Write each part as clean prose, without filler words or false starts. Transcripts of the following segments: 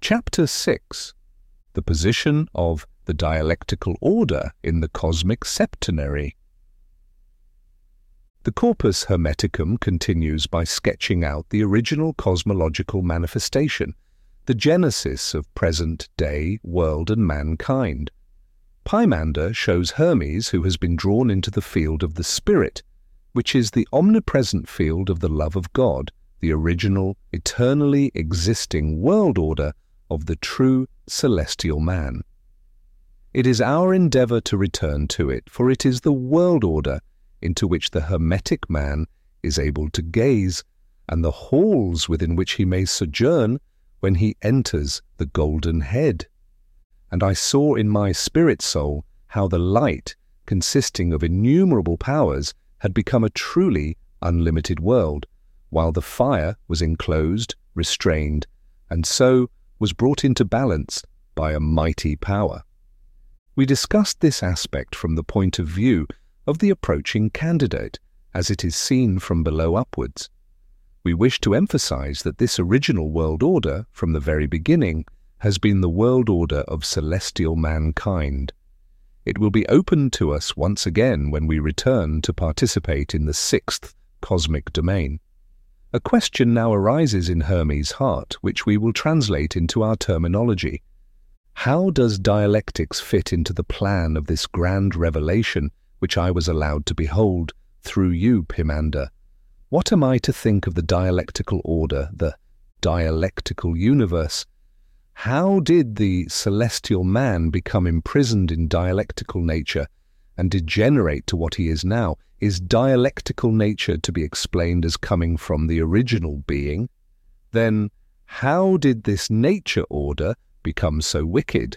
Chapter 6. The position of the dialectical order in the cosmic septenary. The Corpus Hermeticum continues by sketching out the original cosmological manifestation, the genesis of present-day world and mankind. Pymander shows Hermes who has been drawn into the field of the Spirit, which is the omnipresent field of the love of God, the original, eternally existing world order of the true celestial man. It is our endeavor to return to it, for it is the world order into which the Hermetic man is able to gaze, and the halls within which he may sojourn when he enters the golden head. And I saw in my spirit soul how the light, consisting of innumerable powers, had become a truly unlimited world, while the fire was enclosed, restrained, and so was brought into balance by a mighty power. We discussed this aspect from the point of view of the approaching candidate, as it is seen from below upwards. We wish to emphasize that this original world order, from the very beginning, has been the world order of celestial mankind. It will be opened to us once again when we return to participate in the sixth cosmic domain. A question now arises in Hermes' heart, which we will translate into our terminology. How does dialectics fit into the plan of this grand revelation which I was allowed to behold through you, Pymander? What am I to think of the dialectical order, the dialectical universe? How did the celestial man become imprisoned in dialectical nature and degenerate to what he is now? Is dialectical nature to be explained as coming from the original being? Then, how did this nature order become so wicked?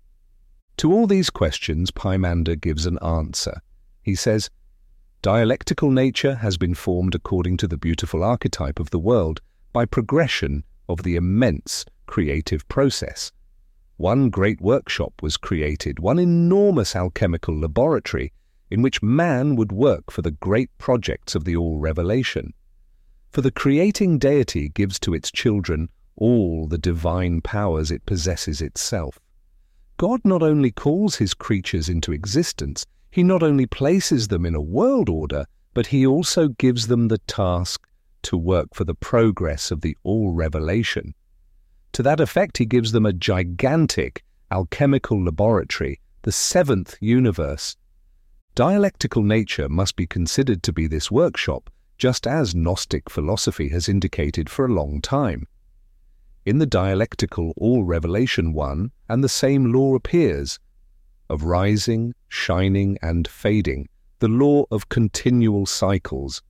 To all these questions, Pymander gives an answer. He says, dialectical nature has been formed according to the beautiful archetype of the world by progression of the immense creative process. One great workshop was created, one enormous alchemical laboratory, in which man would work for the great projects of the all-revelation. For the creating deity gives to its children all the divine powers it possesses itself. God not only calls his creatures into existence, he not only places them in a world order, but he also gives them the task to work for the progress of the all-revelation. To that effect, he gives them a gigantic alchemical laboratory, the seventh universe. Dialectical nature must be considered to be this workshop, just as Gnostic philosophy has indicated for a long time. In the dialectical all-revelation one, and the same law appears, of rising, shining, and fading, the law of continual cycles.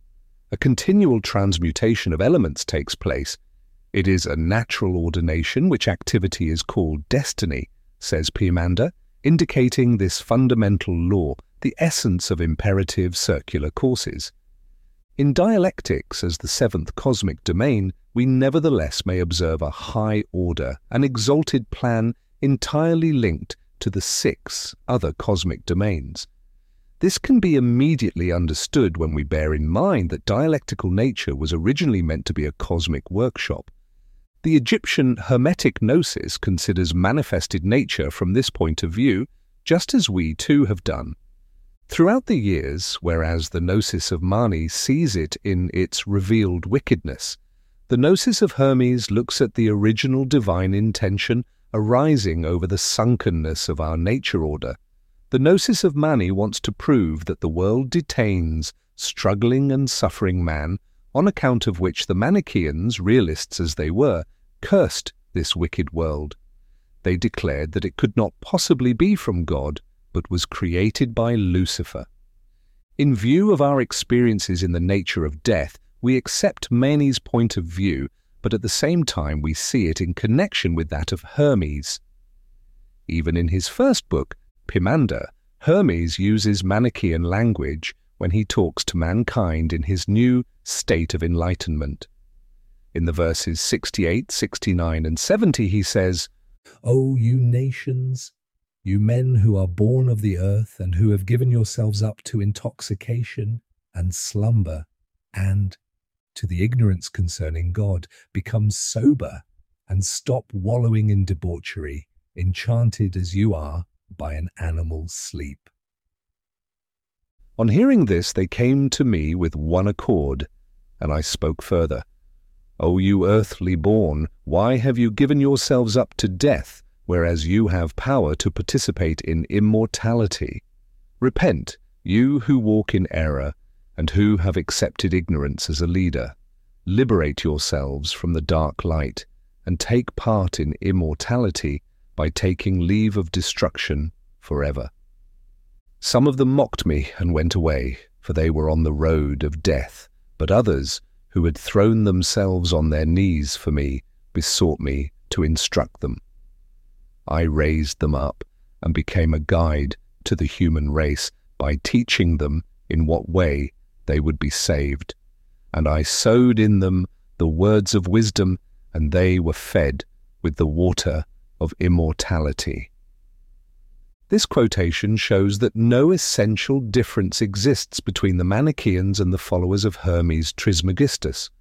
A continual transmutation of elements takes place. It is a natural ordination which activity is called destiny, says Pymander, indicating this fundamental law, the essence of imperative circular courses. In dialectics, as the seventh cosmic domain, we nevertheless may observe a high order, an exalted plan entirely linked to the six other cosmic domains. This can be immediately understood when we bear in mind that dialectical nature was originally meant to be a cosmic workshop. The Egyptian Hermetic Gnosis considers manifested nature from this point of view, just as we too have done. Throughout the years, whereas the Gnosis of Mani sees it in its revealed wickedness, the Gnosis of Hermes looks at the original divine intention arising over the sunkenness of our nature order. The Gnosis of Mani wants to prove that the world detains struggling and suffering man, on account of which the Manichaeans, realists as they were, cursed this wicked world. They declared that it could not possibly be from God, but was created by Lucifer. In view of our experiences in the nature of death, we accept Mani's point of view, but at the same time we see it in connection with that of Hermes. Even in his first book, Pymander, Hermes uses Manichaean language when he talks to mankind in his new state of enlightenment. In the verses 68, 69, and 70 he says, "O you nations, you men who are born of the earth and who have given yourselves up to intoxication and slumber and to the ignorance concerning God, become sober and stop wallowing in debauchery, enchanted as you are by an animal's sleep." On hearing this, they came to me with one accord, and I spoke further. "O you earthly born, why have you given yourselves up to death, whereas you have power to participate in immortality? Repent, you who walk in error, and who have accepted ignorance as a leader. Liberate yourselves from the dark light, and take part in immortality by taking leave of destruction forever." Some of them mocked me and went away, for they were on the road of death, but others, who had thrown themselves on their knees for me, besought me to instruct them. I raised them up and became a guide to the human race by teaching them in what way they would be saved. And I sowed in them the words of wisdom, and they were fed with the water of immortality. This quotation shows that no essential difference exists between the Manichaeans and the followers of Hermes Trismegistus.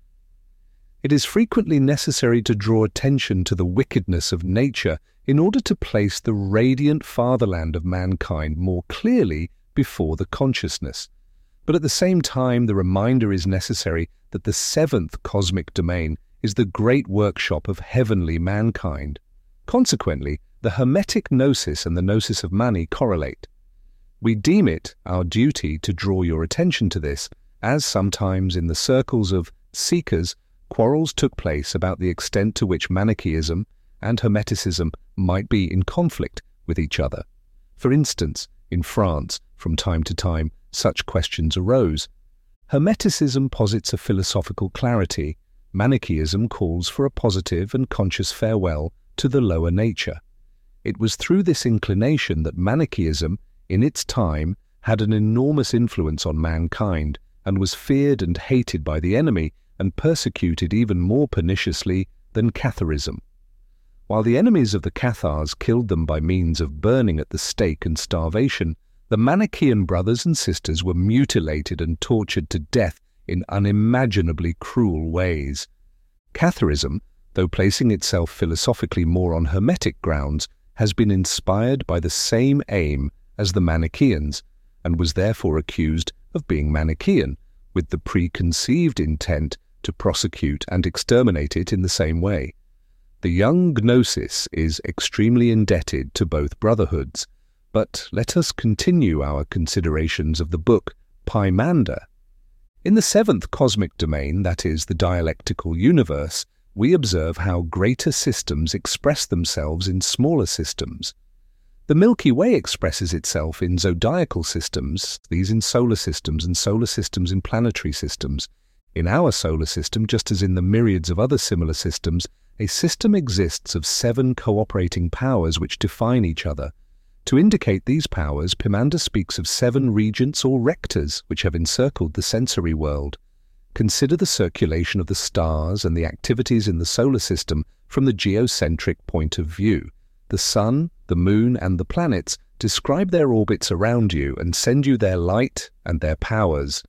It is frequently necessary to draw attention to the wickedness of nature in order to place the radiant fatherland of mankind more clearly before the consciousness. But at the same time, the reminder is necessary that the seventh cosmic domain is the great workshop of heavenly mankind. Consequently, the Hermetic gnosis and the gnosis of Mani correlate. We deem it our duty to draw your attention to this, as sometimes in the circles of seekers, quarrels took place about the extent to which Manichaeism and Hermeticism might be in conflict with each other. For instance, in France, from time to time, such questions arose. Hermeticism posits a philosophical clarity. Manichaeism calls for a positive and conscious farewell to the lower nature. It was through this inclination that Manichaeism, in its time, had an enormous influence on mankind and was feared and hated by the enemy and persecuted even more perniciously than Catharism. While the enemies of the Cathars killed them by means of burning at the stake and starvation, the Manichaean brothers and sisters were mutilated and tortured to death in unimaginably cruel ways. Catharism, though placing itself philosophically more on Hermetic grounds, has been inspired by the same aim as the Manichaeans, and was therefore accused of being Manichaean, with the preconceived intent to prosecute and exterminate it in the same way. The young Gnosis is extremely indebted to both brotherhoods, but let us continue our considerations of the book Pymander. In the seventh cosmic domain, that is, the dialectical universe, we observe how greater systems express themselves in smaller systems. The Milky Way expresses itself in zodiacal systems, these in solar systems, and solar systems in planetary systems. In our solar system, just as in the myriads of other similar systems, a system exists of 7 cooperating powers which define each other. To indicate these powers, Pymander speaks of 7 regents or rectors which have encircled the sensory world. Consider the circulation of the stars and the activities in the solar system from the geocentric point of view. The sun, the moon, and the planets describe their orbits around you and send you their light and their powers.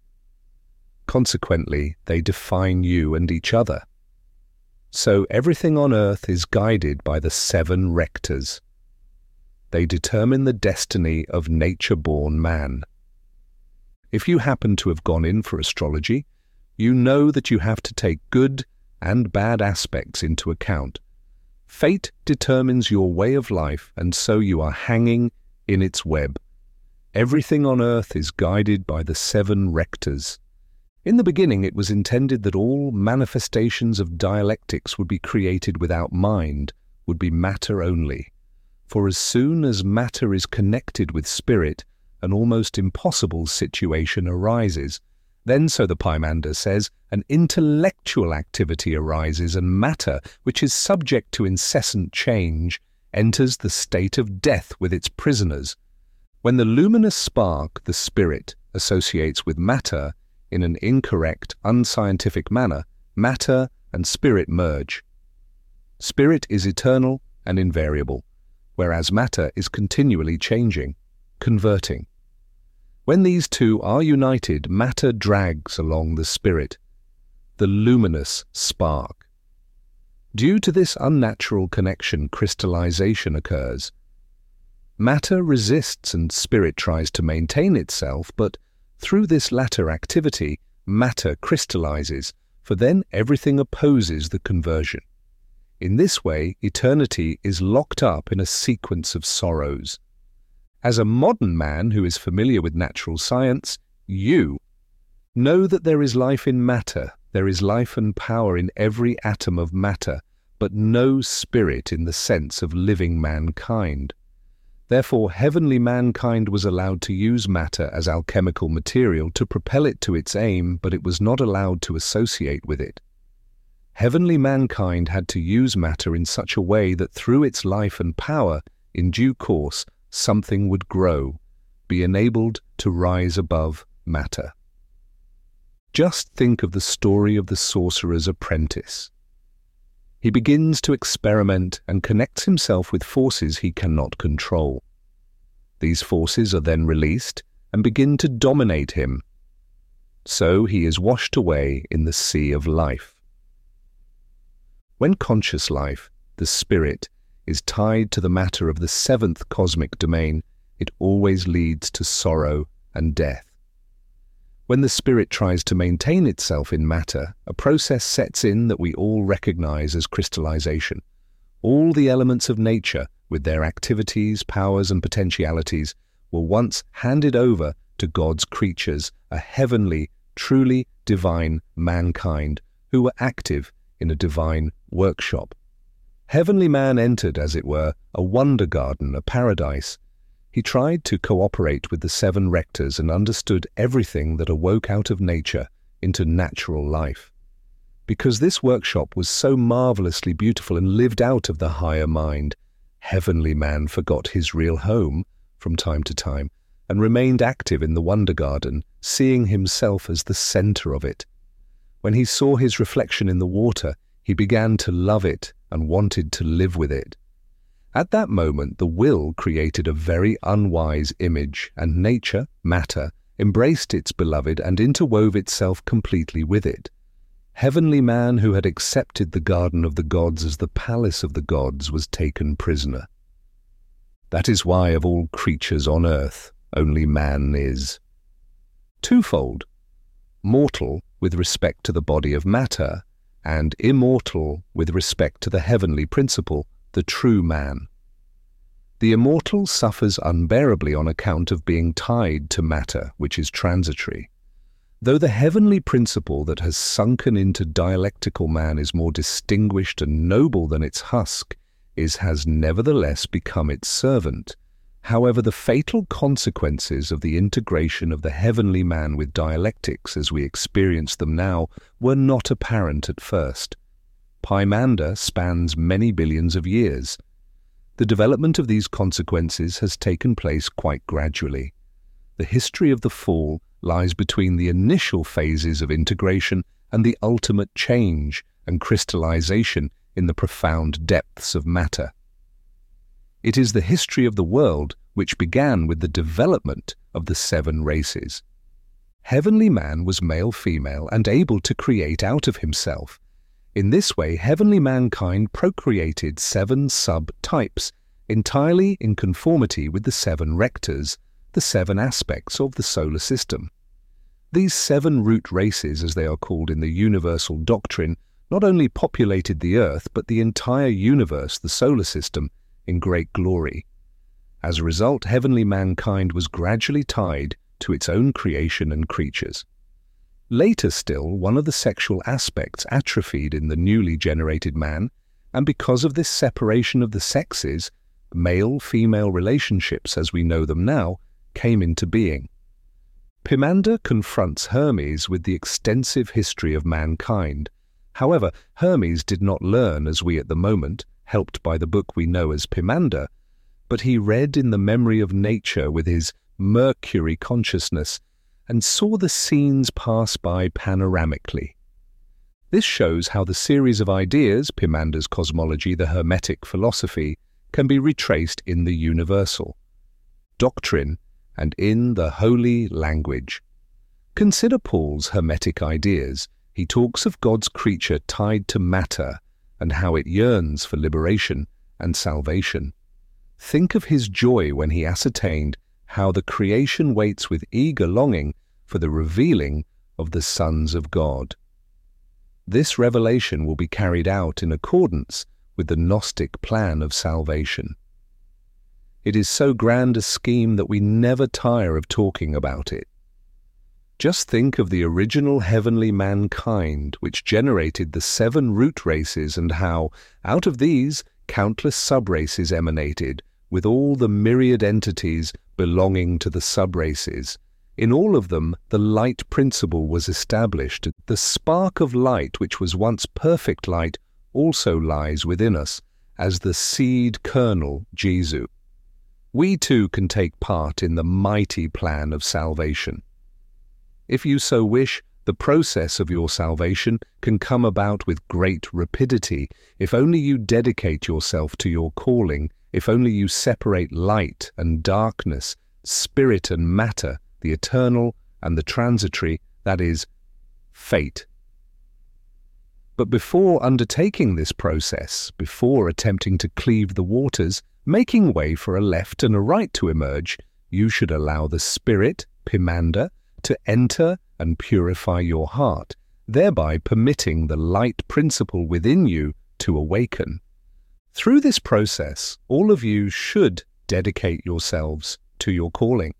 Consequently, they define you and each other. So everything on earth is guided by the 7 rectors. They determine the destiny of nature-born man. If you happen to have gone in for astrology, you know that you have to take good and bad aspects into account. Fate determines your way of life, and so you are hanging in its web. Everything on earth is guided by the 7 rectors. In the beginning, it was intended that all manifestations of dialectics would be created without mind, would be matter only. For as soon as matter is connected with spirit, an almost impossible situation arises. Then, so the Pymander says, an intellectual activity arises, and matter, which is subject to incessant change, enters the state of death with its prisoners. When the luminous spark, the spirit, associates with matter in an incorrect, unscientific manner, matter and spirit merge. Spirit is eternal and invariable, whereas matter is continually changing, converting. When these two are united, matter drags along the spirit, the luminous spark. Due to this unnatural connection, crystallization occurs. Matter resists and spirit tries to maintain itself, but through this latter activity, matter crystallizes, for then everything opposes the conversion. In this way, eternity is locked up in a sequence of sorrows. As a modern man who is familiar with natural science, you know that there is life in matter, there is life and power in every atom of matter, but no spirit in the sense of living mankind. Therefore, heavenly mankind was allowed to use matter as alchemical material to propel it to its aim, but it was not allowed to associate with it. Heavenly mankind had to use matter in such a way that through its life and power, in due course, something would grow, be enabled to rise above matter. Just think of the story of the sorcerer's apprentice. He begins to experiment and connects himself with forces he cannot control. These forces are then released and begin to dominate him. So he is washed away in the sea of life. When conscious life, the spirit, is tied to the matter of the seventh cosmic domain, it always leads to sorrow and death. When the spirit tries to maintain itself in matter, a process sets in that we all recognize as crystallization. All the elements of nature, with their activities, powers, and potentialities, were once handed over to God's creatures, a heavenly, truly divine mankind, who were active in a divine workshop. Heavenly man entered, as it were, a wonder garden, a paradise. He tried to cooperate with the seven rectors and understood everything that awoke out of nature into natural life. Because this workshop was so marvelously beautiful and lived out of the higher mind, heavenly man forgot his real home from time to time and remained active in the wonder garden, seeing himself as the center of it. When he saw his reflection in the water, he began to love it and wanted to live with it. At that moment, the will created a very unwise image, and nature, matter, embraced its beloved and interwove itself completely with it. Heavenly man, who had accepted the garden of the gods as the palace of the gods, was taken prisoner. That is why of all creatures on earth, only man is twofold: mortal with respect to the body of matter, and immortal with respect to the heavenly principle, the true man. The immortal suffers unbearably on account of being tied to matter, which is transitory. Though the heavenly principle that has sunken into dialectical man is more distinguished and noble than its husk, has nevertheless become its servant. However, the fatal consequences of the integration of the heavenly man with dialectics as we experience them now were not apparent at first. Pymander spans many billions of years. The development of these consequences has taken place quite gradually. The history of the fall lies between the initial phases of integration and the ultimate change and crystallization in the profound depths of matter. It is the history of the world which began with the development of the seven races. Heavenly man was male-female and able to create out of himself. In this way, heavenly mankind procreated seven sub-types, entirely in conformity with the seven rectors, the seven aspects of the solar system. These seven root races, as they are called in the universal doctrine, not only populated the earth, but the entire universe, the solar system, in great glory. As a result, heavenly mankind was gradually tied to its own creation and creatures. Later still, one of the sexual aspects atrophied in the newly generated man, and because of this separation of the sexes, male-female relationships as we know them now came into being. Pymander confronts Hermes with the extensive history of mankind. However, Hermes did not learn as we at the moment, helped by the book we know as Pymander, but he read in the memory of nature with his Mercury consciousness and saw the scenes pass by panoramically. This shows how the series of ideas, Pymander's cosmology, the Hermetic philosophy, can be retraced in the universal doctrine and in the holy language. Consider Paul's Hermetic ideas. He talks of God's creature tied to matter and how it yearns for liberation and salvation. Think of his joy when he ascertained how the creation waits with eager longing for the revealing of the sons of God. This revelation will be carried out in accordance with the Gnostic plan of salvation. It is so grand a scheme that we never tire of talking about it. Just think of the original heavenly mankind which generated the 7 root races, and how, out of these, countless sub-races emanated, with all the myriad entities belonging to the sub-races. In all of them, the light principle was established. The spark of light, which was once perfect light, also lies within us as the seed kernel, Jesu. We too can take part in the mighty plan of salvation. If you so wish, the process of your salvation can come about with great rapidity, if only you dedicate yourself to your calling, if only you separate light and darkness, spirit and matter, the eternal and the transitory, that is, fate. But before undertaking this process, before attempting to cleave the waters, making way for a left and a right to emerge, you should allow the spirit, Pimander, to enter and purify your heart, thereby permitting the light principle within you to awaken. Through this process, all of you should dedicate yourselves to your calling.